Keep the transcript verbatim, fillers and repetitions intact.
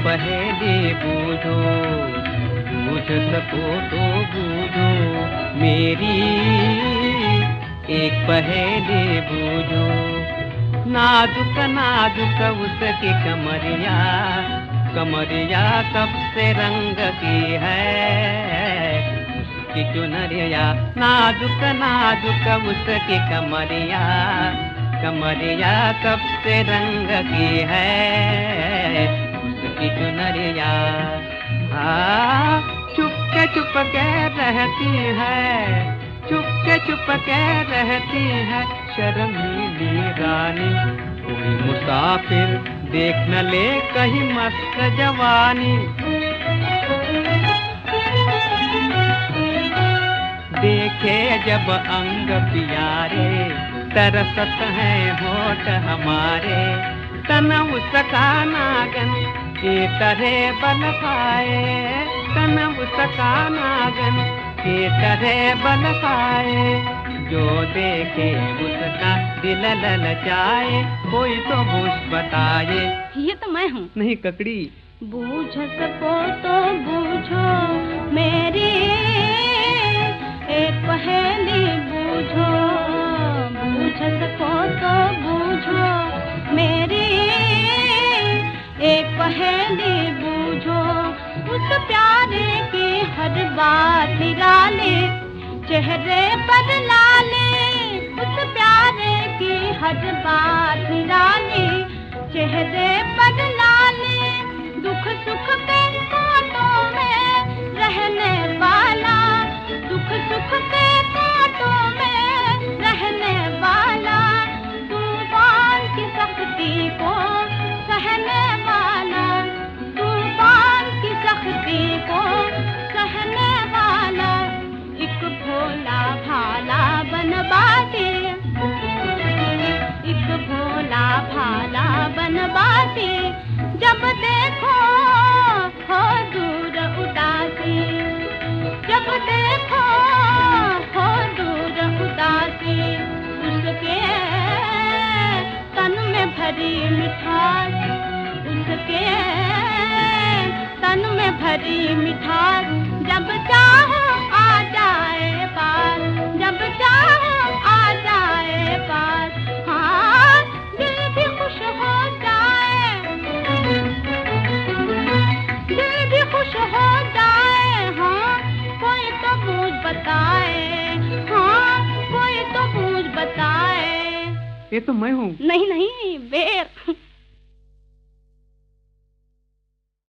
पहेली बूझो, बूझ सको तो बूझो मेरी एक पहेली बूझो। नाजुक नाजुक उसकी कमरिया, कमरिया सबसे रंग की है उसकी चुनरिया। नाजुक नाजुक उसकी कमरिया, कमरिया सबसे रंग की है उसकी चुनरिया। हाँ चुपके चुपके रहती है, चुपके चुपके रहती है शर्मीली रानी। कोई मुसाफिर देख न ले कहीं मस्त जवानी। देखे जब अंग प्यारे, तरसत है होठ हमारे। तन उसका नागन के तरह बल खाए, तन उसका नागन के तरह बल खाए। जो देखे उसका दिल ललचाए, कोई तो बूझ बताए। ये तो मैं हूँ। नहीं ककड़ी। बूझ सको तो बूझो मेरी एक पहेली बूझो, बूझ सको तो बूझो मेरी एक पहेली बूझो। उस प्यारे की हर बात निराले, चेहरे पर लाले। उस प्यारे की हर बात निराले, चेहरे पर लाले। दुख सुख के कांटों में रहने वाला, दुख सुख के कांटों में रहने वाला। तूफान की सख्ती को सहने वाला, तूफान की सख्ती को सहने वाला। एक भोला भाला बनवाते, एक भोला भाला बनवाते। जब देखो हो दूर उदासी, जब देखो हो दूर उदासी। उसके तन में भरी मिठास, उसके तन में भरी मिठास। जब चाहो आ जाए पास, जब चाहो आ जाए पास। हाँ दिल भी खुश हो जाए, दिल भी खुश हो जाए। हाँ कोई तो बूझ बताए, हाँ कोई तो बूझ बताए। ये तो मैं हूँ। नहीं नहीं बेर।